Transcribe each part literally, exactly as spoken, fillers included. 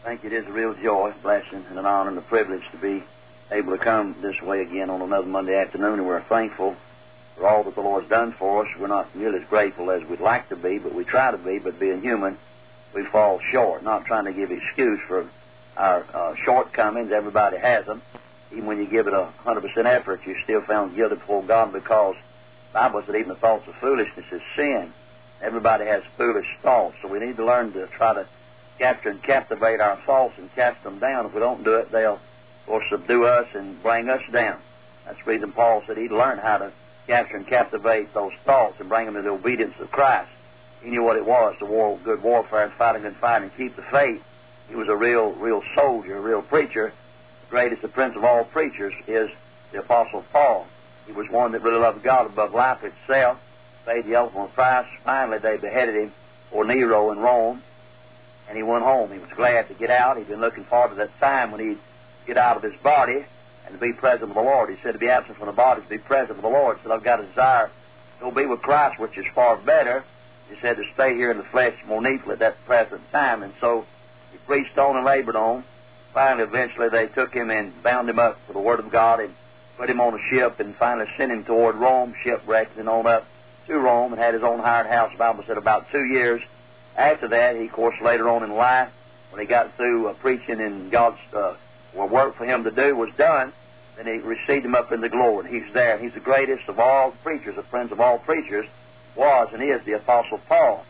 Thank you. It is a real joy, blessing, and an honor and a privilege to be able to come this way again on another Monday afternoon, and we're thankful for all that the Lord's done for us. We're not nearly as grateful as we'd like to be, but we try to be, but being human, we fall short. Not trying to give excuse for our uh, shortcomings. Everybody has them. Even when you give it a one hundred percent effort, you're still found guilty before God, because the Bible said even the thoughts of foolishness is sin. Everybody has foolish thoughts, so we need to learn to try to capture and captivate our thoughts and cast them down. If we don't do it, they'll, of course, subdue us and bring us down. That's the reason Paul said he'd learn how to capture and captivate those thoughts and bring them to the obedience of Christ. He knew what it was to war good warfare and fight a good fight and keep the faith. He was a real, real soldier, a real preacher. The greatest, the prince of all preachers is the Apostle Paul. He was one that really loved God above life itself, paid the ultimate price. Finally, they beheaded him for Nero in Rome, and he went home. He was glad to get out. He'd been looking forward to that time when he'd get out of his body and to be present with the Lord. He said to be absent from the body, to be present with the Lord. He said, I've got a desire to go be with Christ, which is far better. He said to stay here in the flesh more needful at that present time. And so he preached on and labored on. Finally, eventually, they took him and bound him up for the Word of God and put him on a ship and finally sent him toward Rome, shipwrecked, and on up to Rome, and had his own hired house. The Bible said about two years after that. He, of course, later on in life, when he got through uh, preaching and God's uh, work for him to do was done, then he received him up into glory. And he's there. He's the greatest of all preachers, the prince of all preachers, was and is the Apostle Paul.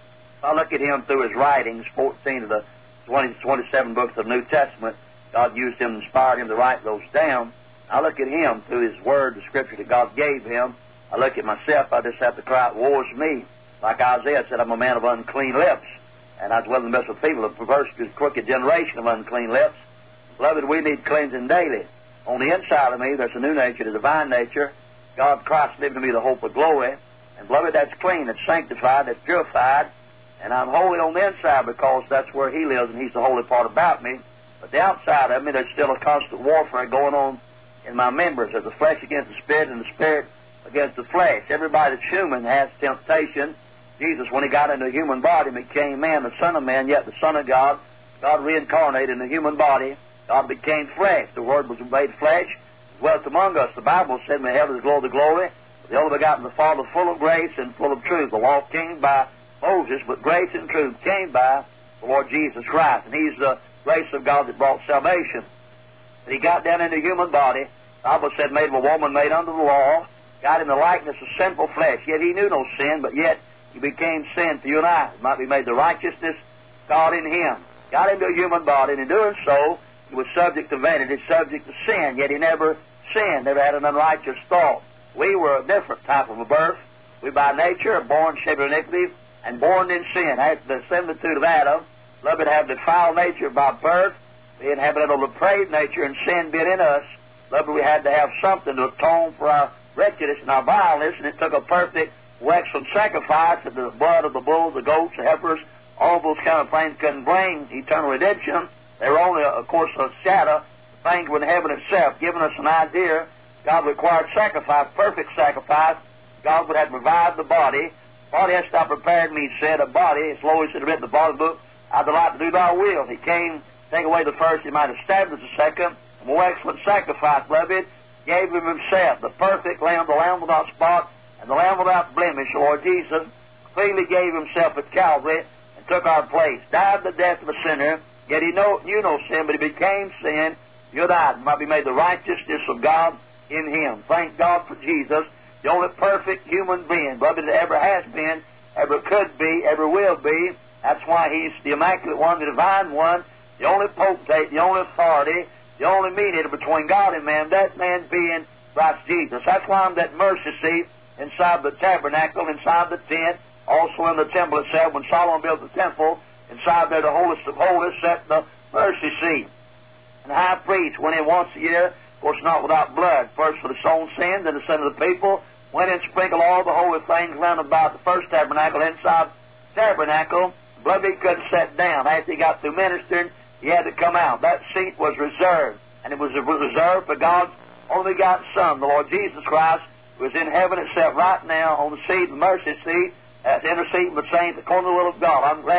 I look at him through his writings, fourteen of the twenty, twenty-seven books of the New Testament. God used him and inspired him to write those down. I look at him through his word, the scripture that God gave him. I look at myself, I just have to cry out, woe is me. Like Isaiah said, I'm a man of unclean lips, and I dwell in the midst of people, a perverse, crooked generation of unclean lips. Beloved, we need cleansing daily. On the inside of me, there's a new nature, the divine nature. God, Christ, living to me the hope of glory. And, beloved, that's clean, that's sanctified, that's purified. And I'm holy on the inside because that's where He lives and He's the holy part about me. But the outside of me, there's still a constant warfare going on in my members. There's the flesh against the spirit and the spirit against the flesh. Everybody that's human has temptation. Jesus, when He got into a human body, became man, the Son of Man, yet the Son of God. God reincarnated in the human body. God became flesh. The Word was made flesh, dwelt among us. The Bible said, "May heaven is glory to glory. The only begotten the Father, full of grace and full of truth." The law came by Moses, but grace and truth came by the Lord Jesus Christ. And He's the grace of God that brought salvation. But He got down into a human body. The Bible said, made of a woman made under the law, got in the likeness of sinful flesh. Yet He knew no sin, but yet He became sin for you and I. It might be made the righteousness of God in Him. Got into a human body, and in doing so, He was subject to vanity, subject to sin. Yet He never sinned, never had an unrighteous thought. We were a different type of a birth. We by nature are born shaped in iniquity and born in sin. After the similitude of Adam, beloved, have the foul nature by birth, the inhabitant of the depraved nature, and sin being in us. Beloved, we had to have something to atone for our wretchedness and our vileness, and it took a perfect, excellent sacrifice of the blood of the bulls, the goats, the heifers. All those kind of things couldn't bring eternal redemption. They were only, of course, a shadow. Things were in heaven itself, giving us an idea. God required sacrifice, perfect sacrifice. God would have provided the body. Body has not prepared me, he said, a body, as Lois had written the body book, I delight to do thy will. He came, take away the first, He might establish the second. A more excellent sacrifice, beloved, gave Him Himself, the perfect Lamb, the Lamb without spot, and the Lamb without blemish. The Lord Jesus clearly gave Himself at Calvary and took our place, died the death of a sinner, yet He know, knew no sin, but He became sin. You and I might be made the righteousness of God in Him. Thank God for Jesus, the only perfect human being, beloved, that ever has been, ever could be, ever will be. That's why He's the Immaculate One, the Divine One, the only potentate, the only authority, the only mediator between God and man, that man being Christ Jesus. That's why I'm that mercy seat inside the tabernacle, inside the tent, also in the temple itself. When Solomon built the temple, inside there the holiest of holies set the mercy seat. And the high priest went in once a year, of course not without blood, first for the soul sin, then the sin of the people, went and sprinkled all the holy things round about the first tabernacle, inside the tabernacle. Beloved, He couldn't sit down. After He got through ministering, He had to come out. That seat was reserved, and it was reserved for God's only begotten Son, the Lord Jesus Christ, who is in heaven itself right now on the seat, the mercy seat, uh, interceding with saints according to the will of God. I'm glad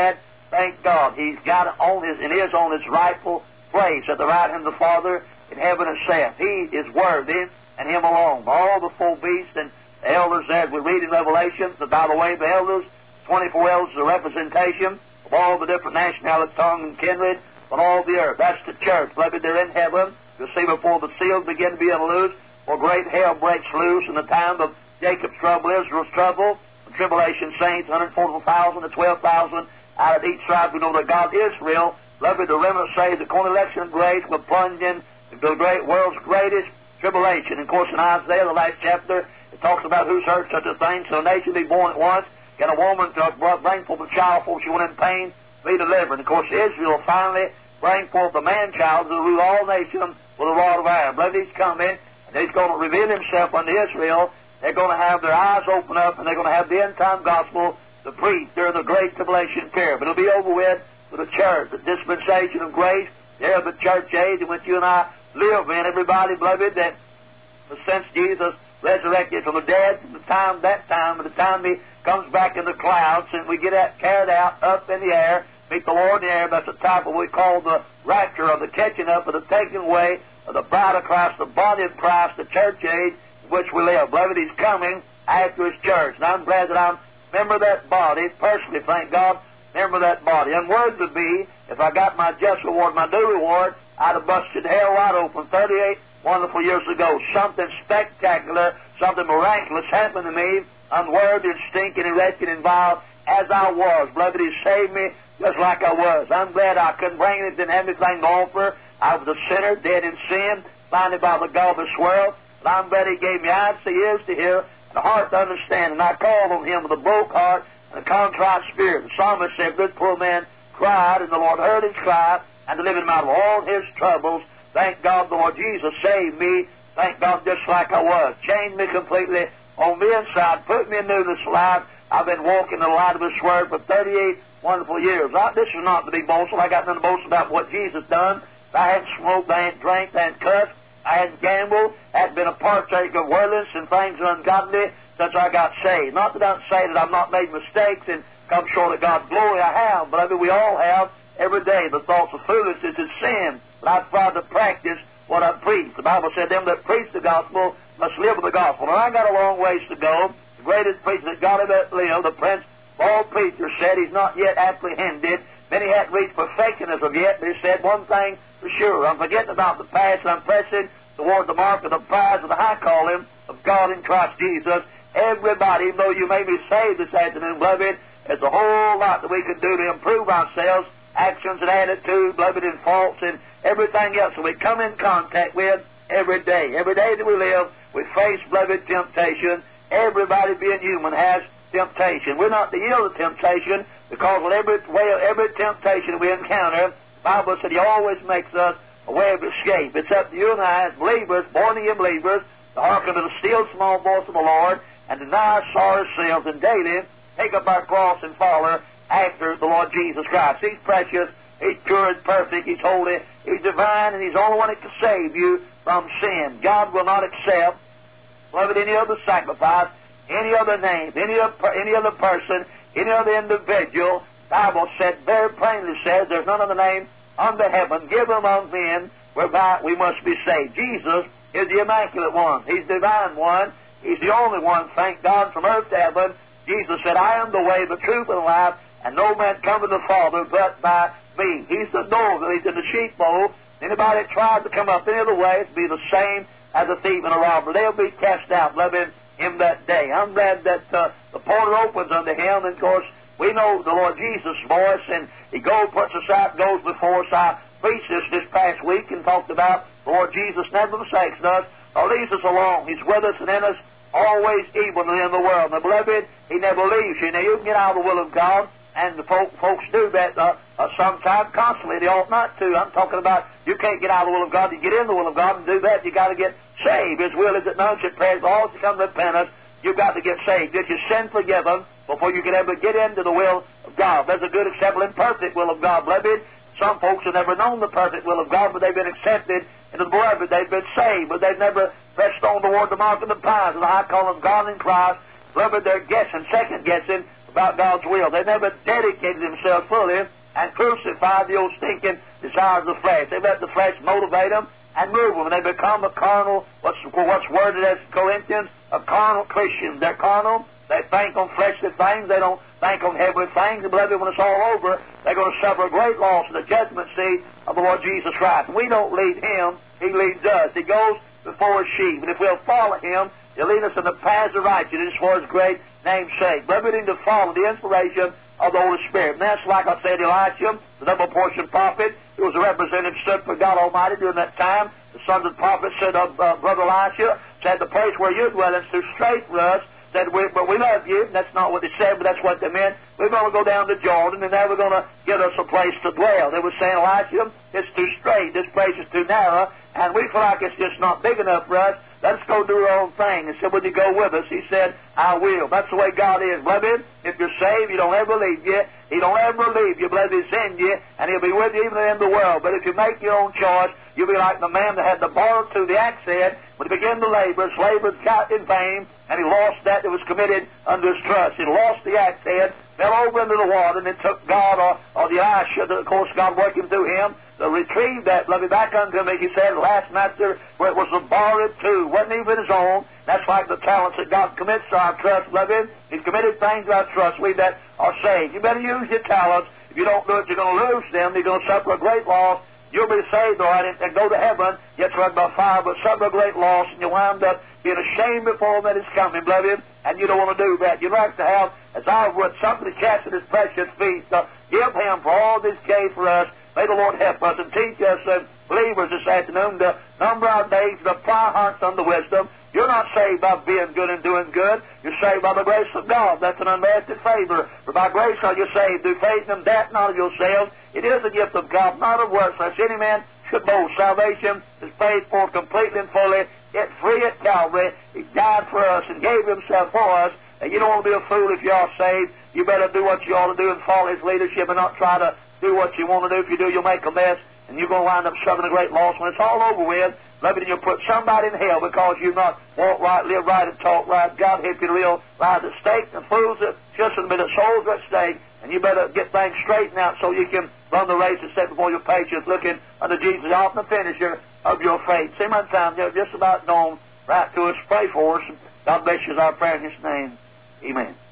thank God, He's got it on His, and is on His rightful place at the right hand of the Father in heaven itself. He is worthy, and Him alone. All the four beasts and the elders, as we read in Revelation, that by the way, the elders, twenty-four elders, is a representation of all the different nationalities, tongue, and kindred on all the earth. That's the church. Beloved, they're in heaven. You'll see before the seals begin to be unloosed, for great hell breaks loose in the time of Jacob's trouble, Israel's trouble, the tribulation saints, one hundred forty thousand to twelve thousand out of each tribe. We know that God is real. Beloved, the remnant saved, the corn election of grace will plunge in the great world's greatest tribulation. And of course, in Isaiah, the last chapter, it talks about who's heard such a thing. So a nation be born at once. Can a woman to bring forth a child for she went in pain, be delivered. And of course, Israel finally bring forth the man-child to rule all nations with a rod of iron. Beloved, He's coming, and He's going to reveal Himself unto Israel. They're going to have their eyes open up, and they're going to have the end-time gospel to preach during the great tribulation period. But it'll be over with with the church, the dispensation of grace, there the church age in which you and I live in. Everybody, beloved, that since Jesus resurrected from the dead, from the time, that time, and the time He comes back in the clouds, and we get that carried out up in the air, meet the Lord in the air. That's a type of what we call the rapture, of the catching up, of the taking away of the bride of Christ, the body of Christ, the church age in which we live. Beloved, He's coming after His church. And I'm glad that I'm a member of that body, personally, thank God, member of that body. And word would be, if I got my just reward, my due reward, I'd have busted hell wide open thirty-eight wonderful years ago. Something spectacular, something miraculous happened to me, unworthy and stinking and wretched and vile as I was. Beloved, He saved me just like I was. I'm glad I couldn't bring it, didn't have anything to offer. I was a sinner, dead in sin, blinded by the God of this world. But I'm glad He gave me eyes to see, ears to hear, and a heart to understand. And I called on Him with a broke heart and a contrite spirit. The psalmist said, this poor man cried, and the Lord heard his cry, and delivered him out of all his troubles. Thank God the Lord Jesus saved me. Thank God just like I was. Changed me completely on the inside. Put me in newness of life. I've been walking in the light of His Word for thirty-eight wonderful years. I, this is not to be boastful. I got nothing to boast about what Jesus done. I hadn't smoked, I hadn't drank, I hadn't cussed, I hadn't gambled, I hadn't been a partaker of worldliness and things ungodly since I got saved. Not that I'm saying that I've not made mistakes and come short of God's glory. I have, but I mean, we all have every day. The thoughts of foolishness is sin. But I've tried to practice what I preach. The Bible said, them that preach the gospel must live with the gospel. And I got a long ways to go. The greatest preacher that God ever lived, the Prince of all preachers, said He's not yet apprehended. Then He hadn't reached perfection as of yet. But He said one thing for sure. I'm forgetting about the past, and I'm pressing toward the mark of the prize of the high calling of God in Christ Jesus. Everybody, even though you may be saved this afternoon, beloved, there's a whole lot that we can do to improve ourselves, actions and attitudes, beloved, and faults, and everything else that we come in contact with every day. Every day that we live, we face, beloved, temptation. Everybody being human has temptation. We're not to yield to temptation, because with every way, every temptation we encounter, the Bible said He always makes us a way of escape. It's up to you and I, as believers, born again believers, to hearken to the still small voice of the Lord, and deny ourselves, and daily take up our cross and follow after the Lord Jesus Christ. He's precious, He's pure and perfect, He's holy, He's divine, and He's the only one that can save you from sin. God will not accept, beloved, any other sacrifice, any other name, any other, any other person, any other individual. The Bible said, very plainly says, there's none other name under heaven given among men whereby we must be saved. Jesus is the immaculate one. He's the divine one. He's the only one, thank God, from earth to heaven. Jesus said, I am the way, the truth, and the life, and no man come to the Father but by me. He's the door, He's in the sheepfold. Anybody that tries to come up any other way, it'll be the same as a thief and a robber. They'll be cast out, beloved, in that day. I'm glad that uh, the portal opens unto Him, and of course, we know the Lord Jesus' voice, and He goes, puts us out, goes before us. I preached this this past week and talked about the Lord Jesus never forsakes us or leaves us alone. He's with us and in us, always even in the world. Now, beloved, He never leaves you. Now, you can get out of the will of God, and the folk, folks do that uh, uh, sometimes, constantly. They ought not to. I'm talking about you can't get out of the will of God. You get in the will of God and do that, you got to get saved. His will is that none should perish, but all should come to repentance. You've got to get saved. Get your sin forgiven before you can ever get into the will of God. There's a good, acceptable, and perfect will of God, beloved. Some folks have never known the perfect will of God, but they've been accepted into the beloved. They've been saved, but they've never pressed on toward the mark of the prize of the high calling of God in Christ. Beloved, they're guessing, second guessing about God's will. They've never dedicated themselves fully and crucify the old stinking desires of the flesh. They let the flesh motivate them and move them, and they become a carnal, what's, what's worded as Corinthians, a carnal Christian. They're carnal. They think on fleshly things. They don't think on heavenly things. And beloved, when it's all over, they're going to suffer a great loss in the judgment seat of the Lord Jesus Christ. And we don't lead Him. He leads us. He goes before His sheep. And if we'll follow Him, He'll lead us in the paths of righteousness for His great name's sake. Beloved, we need to follow the inspiration of the Holy Spirit. And that's like I said, Elisha, the double-portion prophet, who was a representative, stood for God Almighty during that time. The sons of the prophet said of uh, Brother Elisha, said, the place where you dwell is too straight for us. Said, we, but we love you. And that's not what they said, but that's what they meant. We're going to go down to Jordan, and now we're going to get us a place to dwell. They were saying, Elisha, it's too straight. This place is too narrow, and we feel like it's just not big enough for us. Let's go do our own thing. And said, would you go with us? He said, I will. That's the way God is. Beloved, if you're saved, He don't ever leave you. He don't ever leave you. Beloved, He's in you, and He'll be with you even in the world. But if you make your own choice, you'll be like the man that had the bar to the axe head. When he began to labor, his labor got in vain, and he lost that that was committed under his trust. He lost the axe head, fell over into the water, and it took God, or, or the Elisha, of course, God working through him, to retrieve that, beloved, back unto me. He said, last master, where it was a borrowed too, wasn't even his own. That's like the talents that God commits to our trust, beloved. He's committed things to our trust, we that are saved. You better use your talents. If you don't do it, you're going to lose them. You're going to suffer a great loss. You'll be saved, all right, and, and go to heaven, yet surrounded by fire, but suffer a great loss, and you wind up being ashamed before Him that is coming, beloved, and you don't want to do that. You'd like to have, as I would, something to cast at His precious feet. So give Him for all this gave for us. May the Lord help us and teach us, uh, believers, this afternoon, to number our days, to apply our hearts unto wisdom. You're not saved by being good and doing good. You're saved by the grace of God. That's an unmerited favor. For by grace are you saved, through faith and that not of yourselves. It is a gift of God, not of works, lest any man should boast. Salvation is paid for completely and fully. It's free at Calvary. He died for us and gave Himself for us. And you don't want to be a fool if you are saved. You better do what you ought to do and follow His leadership and not try to do what you want to do. If you do, you'll make a mess, and you're going to wind up suffering a great loss. When it's all over with, beloved, you'll put somebody in hell because you've not walked right, lived right, and talked right. God help you to live right at stake. And fools, that just a minute, souls are at stake, and you better get things straightened out so you can run the race and set before your patience, looking unto Jesus, the author and finisher of your faith. See, my time, they're just about gone right to us. Pray for us. God bless you, is our prayer in His name. Amen.